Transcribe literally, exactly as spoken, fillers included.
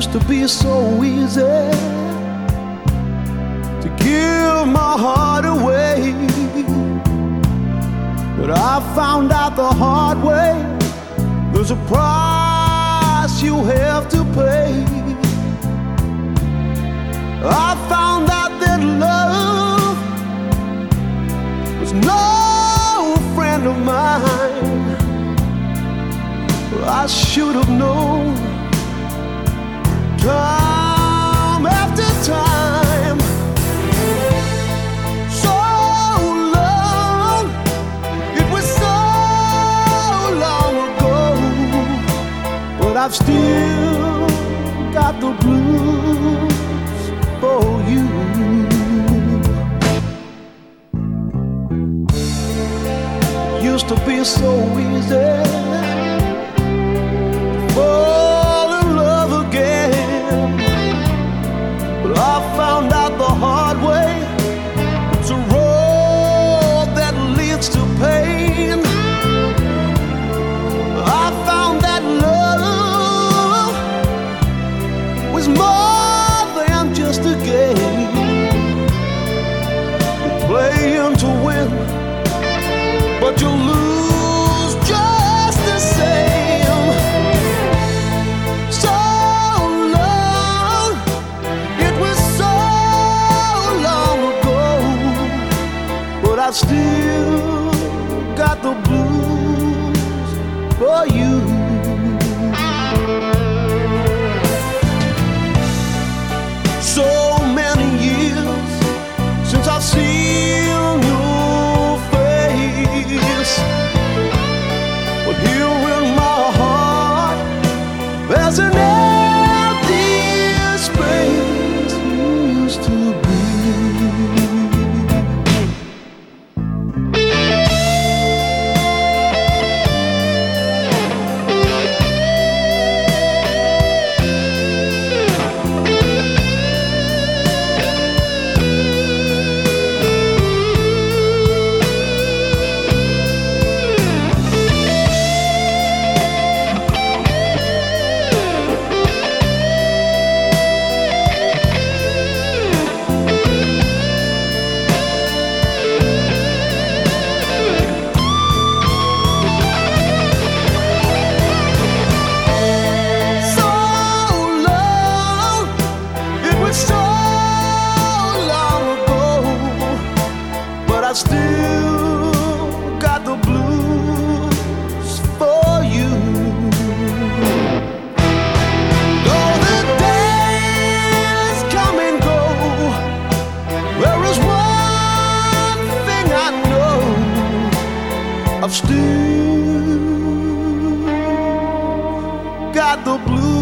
Used to be so easy to give my heart away, but I found out the hard way there's a price you have to pay. I found out that love was no friend of mine. I should have known time after time. So long, it was so long ago, but I've still got the blues for you. Used to be so easy fall in love again, but I found out the hard way it's a road that leads to pain. I found that love was more than just a game. You're playing to win, but you lose just the same. So long, it was so long ago, but I still got the blues for you. So many years since I've seen your face, but here in my heart there's an empty space you used to be. I still got the blues for you. Though the days come and go, there is one thing I know, I've still got the blues.